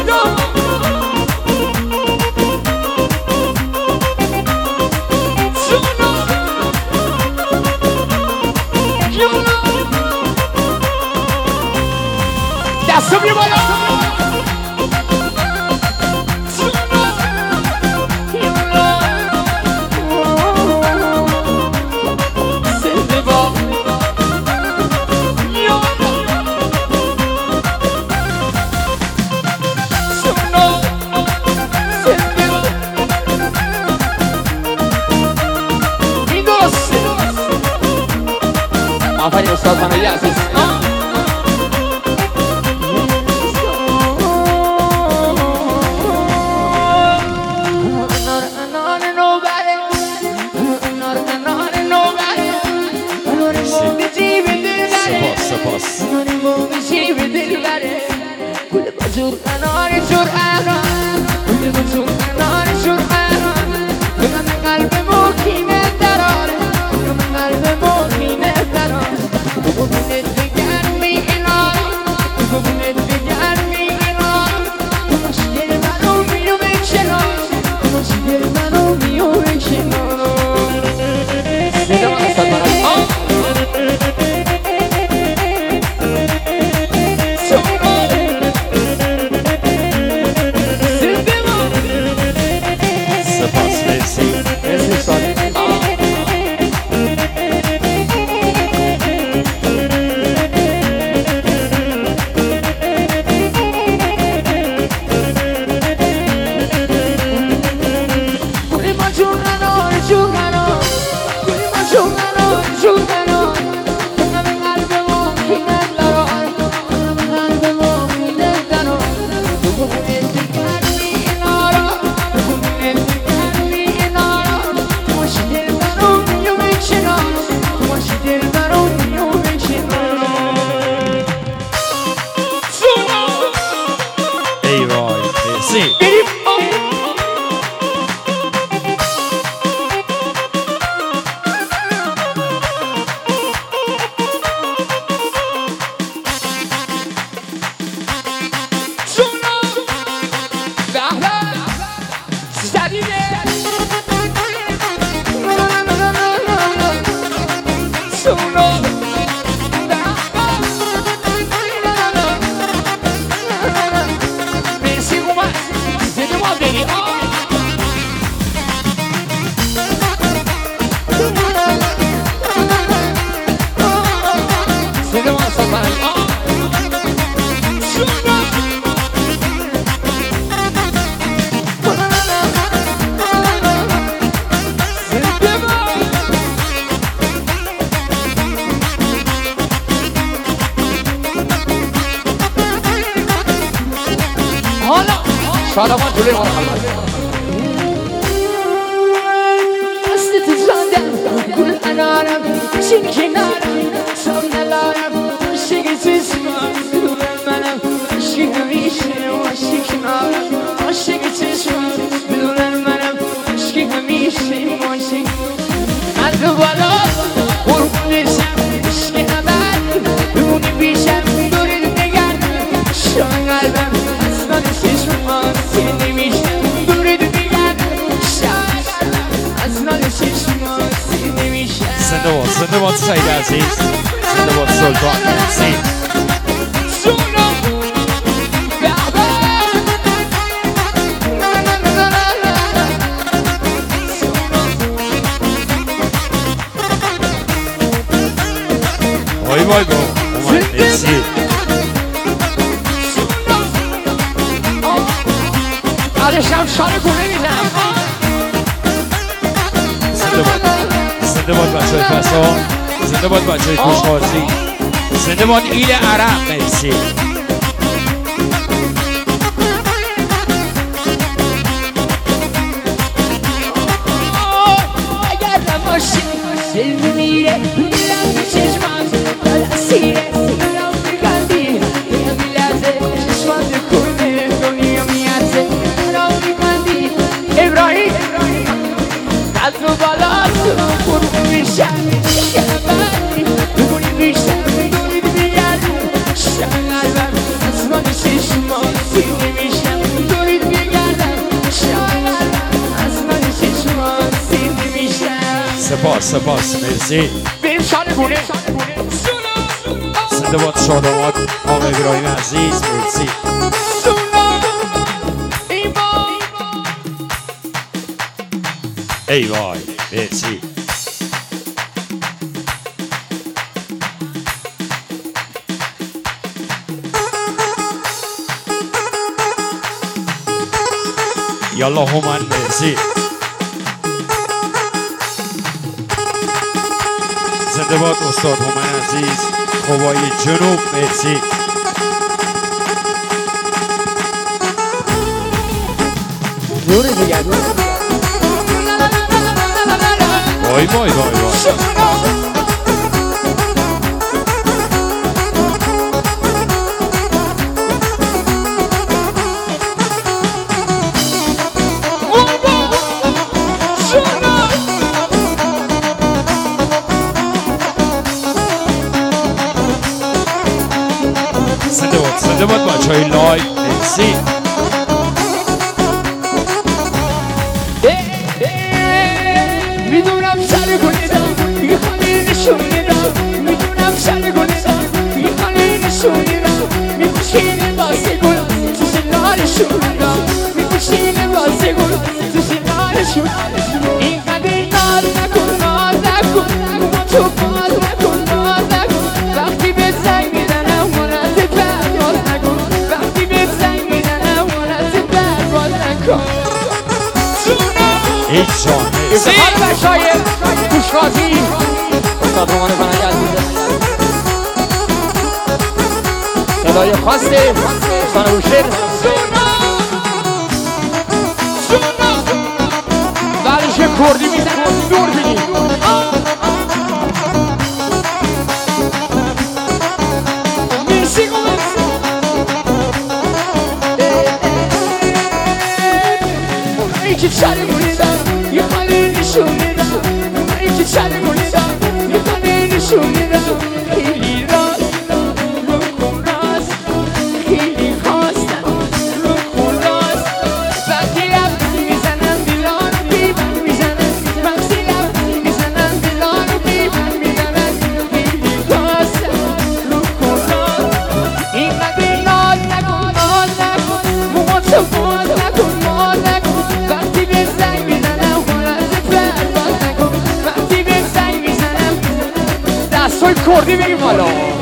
دستو بیا بالا آفرین استاد فنایی عزیز سپاس شادمان جلوی ما رو خلوت دستت زندم گل انارم چین کنارم سام نلارم عاشق چشمم دور منم عاشق همیشه عاشق کنارم عاشق چشمم دور منم عاشق همیشه عاشق از بالا قربونشم عشق ابد بمونی پیشم دورت نگرد شام قلبم اصلا چشمم زنده باد سعید عزیز زنده باد سلطان عزیز وای وای با اومد مرسی بعدشم شانه کنه میدم زنده باد بچه های پسا زنده باد بچه های خوشخواستی زنده باد ایل عرب مرسی اگر نماشی سلم میره میرم به چشمات بالا سیره سیرم بگندی یه میلازه چشمات کنه دنیا میازه برام بگندی ابراهیم از رو بالا تو قربون میشم شبانی بگونی میشم بگونی بیاد شنگل سپاس مرسی. بریم شانگونه زنده باد شاداماد آقا ابراهیم عزیز مرسی. ای وای مرسی. یالا هومن مرسی. زنده باد استاد هومن عزیز خوبای جنوب مرسی. دوری دیگه وای وای وای وای. زنده باد بچه های لایو مرسی. میدونم سر گلیدم یه خالی نشونیدم. میدونم سر گلیدم یه خالی نشونیدم. میپوشینه واسه گل تو سنارشونیدم. میپوشینه واسه گل تو سنارشونیدم. اینقدر ناز نکن ناز نکن اوما تو باز نکن ناز نکن. وقتی به زنگ میزنم منت پرواز نکن. وقتی به زنگ میزنم منت پرواز نکن. هیچ جان مرسی. افتخار بچهای گوشقازی استاد رومان بنده عزیزه. صدای خاصه استان هوشیر ورش کردی میزنم دور بینی. مرسی ای که چلی بولیدم یه خالی نشونیدم. ای که چلی بولیدم یه خالی نشونیدم. خیلی راست رو کن راست خیلی خواستم رو کن راست. وقتی رفت میزنم دیلان رو بیبن میزنم. وقتی رفت میزنم دیلان رو بیبن میزنم. خیلی خواستم رو کن راست. اینقدر ناز نکن ناز نکن موها تو باز نکن باز نکن. وقتی به زنگ میزنم خونت پرواز نکن. وقتی به زنگ میزنم دستای کردی بگیم حالا